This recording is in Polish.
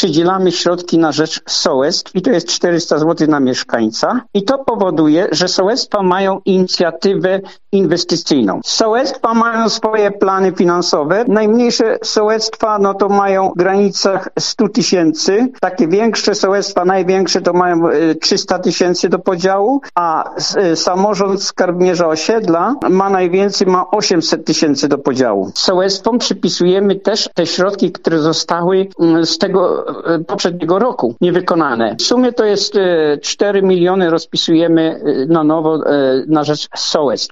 przydzielamy środki na rzecz sołectw i to jest 400 zł na mieszkańca i to powoduje, że sołectwa mają inicjatywę inwestycyjną. Sołectwa mają swoje plany finansowe. Najmniejsze sołectwa to mają w granicach 100 tysięcy. Takie większe sołectwa, największe to mają 300 tysięcy do podziału, a samorząd skarbnierza osiedla ma najwięcej, ma 800 tysięcy do podziału. Sołectwom przypisujemy też te środki, które zostały z tego poprzedniego roku niewykonane. W sumie to jest 4 miliony rozpisujemy na nowo na rzecz sołectw.